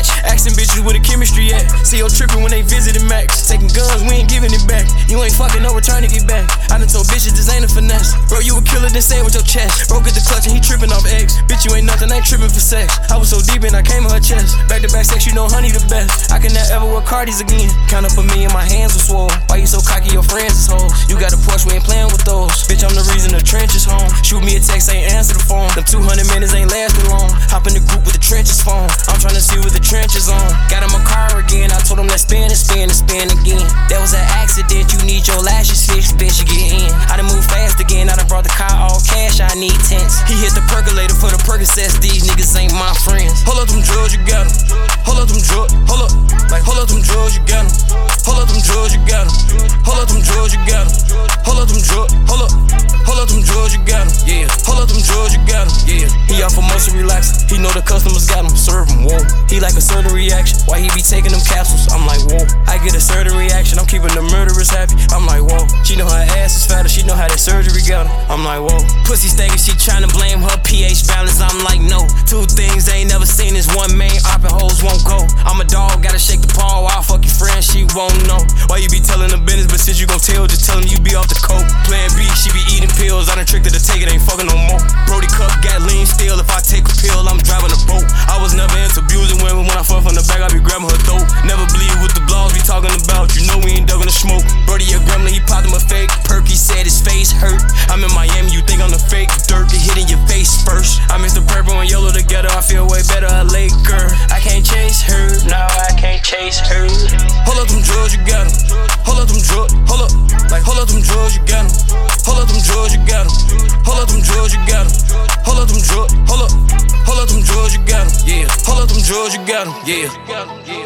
match. Asking bitches where the chemistry at. See yo trippin' when they visited Max. Taking guns, we ain't giving it back. You ain't fucking, no return to get back. I done told bitches this ain't a finesse. Bro, you a killer, then say it with your chest. Bro, get the clutch and he trippin' off eggs. Bitch, you ain't nothing, I ain't trippin' for sex. I was so deep and I came in her chest. Back to back sex, you know honey the best. I can never ever wear Cardis again. Count up a million, my hands were swole. Why you so cocky, your friends is hoes? You got a Porsche, we ain't playin' with those. Bitch, I'm the reason the trench is home. Shoot me a text, ain't answer the phone. Them 200 minutes ain't lasting long. Hop in the group with the trenches phone. I'm tryna see what the trench is on. Got in my car again, I told him let's spin and spin and spin again. That was an accident, you need your lashes fixed, bitch, you get in. I done moved fast again, I done brought the car all cash, I need tents. He hit the percolator for the Percocets, these niggas ain't my friends. Hold up them drugs, you got them. Hold up them drugs, hold up. Like hold up them drugs, you got them. Hold up them drugs, you got them. Hold up them drugs, you got them. Hold up them drugs, hold up. Hold up them drugs, you got them. Yeah. Hold up them drugs, you got them. Yeah. He off for motion relaxing. He know the customers got him. Serve him, whoa. He like a certain reaction. Why he be taking them capsules? I'm like, whoa. I get a certain reaction. I'm keeping the murderers happy. I'm like, whoa. She know her ass is fatter. She know how that surgery got her. I'm like, whoa. Pussy stinking. She tryna blame her pH balance. I'm like, no. Two things they ain't never seen is one main op and hoes won't go. I'm a dog, gotta shake the paw. I'll fuck your friend, she won't know. Why you be telling the business, but since you gon' tell, just tell him you be off the coke. Plan B, she be eating pills. I done tricked her to take it, ain't fucking no more. Brody Cup got lean still. If I take a pill, I'm driving a boat. I was never into abusing women. When I fuck from the back, I be grabbing her throat. Never believe what the blogs be talking about. You know we ain't dugging the smoke. Brody a gremlin, he popped him a fake perk. He said his face hurt. I'm in Miami, you think I'm the fake dirt. It hitting your face first. I mix the purple and yellow together. I feel way better, a Laker. I can't chase her, no, I can't chase her. Hold up them drugs, you got them. Hold up them drugs, hold up. Like hold up them drugs, you got them. Hold up them drugs, you got them. Hold up them drugs, you got them. Hold up them drugs, hold up. Hold up them drugs, you got them. Yeah. Hold up them drugs, you got them. Yeah.